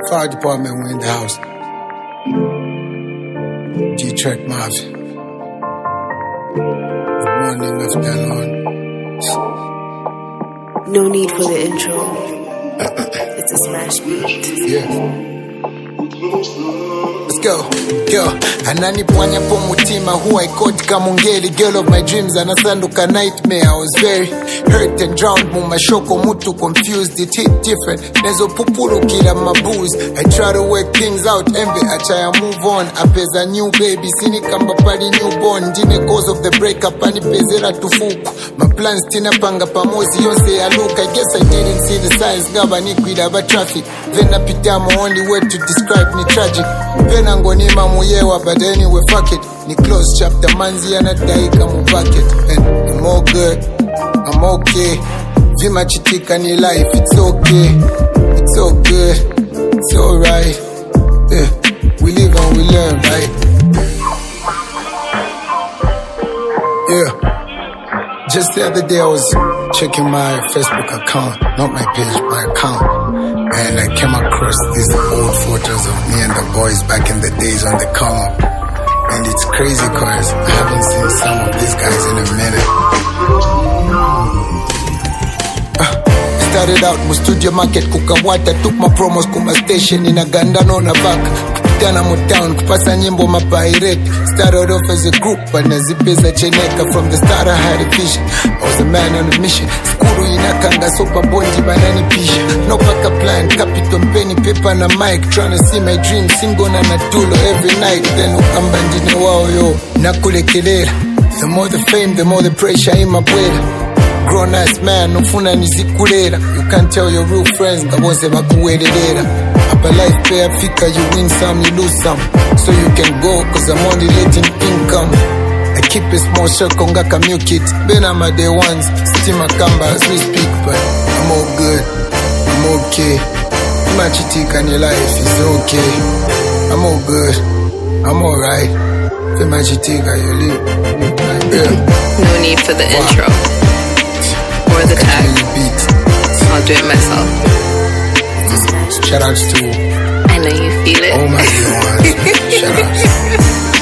Fire department were in the house. G-Track Mafia. Good morning, afternoon. No need for the intro. It's a smash beat. Yeah. Let's go. Yo, ananipwanya po mutima who I caught kamungeli. Girl of my dreams anasanduka nightmare. I was very hurt and drowned mumashoko mutu confused. It hit different. Nezo pupulu kila mabooze. I try to work things out. Envy achaya move on. Apeza new baby. Sini kamba pali newborn. Dine cause of the breakup. Ani pezera tufuku. My plans tina panga pamozi. Yonse ya look. I guess I didn't see the signs. Gaba ni kuidaba traffic. Vena pitamo only word to describe ni tragic. Vena ngonima muyewa. But anyway fuck it. Ni close chapter. Manzi anadaika mu bucket. And I'm all good. I'm okay. Vima chitika ni life. It's okay. It's all good. It's alright. Yeah. We live and we learn, right? Yeah. Just the other day I was checking my Facebook account. Not my page, my account. And I came across these old photos of me and the boys back in the days on the come up. And it's crazy cause I haven't seen some of these guys in a minute. Started out mu studio market kukawata. Took my promos kuma station in a Gandano na back. Kupitana mu town kupasa nyimbo mapirate. Started off as a group but nazipeza cheneka. From the start I had a vision. I was a man on a mission. Skuru inakanga sopa bondi banani pisha. No backup plan, capital penny, paper na mic. Tryna see my dreams, singo na natulo every night. Then ukambandine wao yo nakule kelele. The more the fame, the more the pressure in my blood. Grown ass man, nofuna nizikulera. You can't tell your real friends, ngabose bakuwelelera. Upper life pay fika, you win some, you lose some. So you can go, cause I'm only letting income. I keep a small circle, ngaka milk it. Ben I'm a day ones, steam a kamba as we speak. But I'm all good, I'm okay. Imachitika in your life is okay. I'm all good, I'm alright. Imachitika, you live. Yeah. No need for the intro. Or the tag. I'll do it myself. Shout outs to I know you feel it. all my dear ones. Shout outs.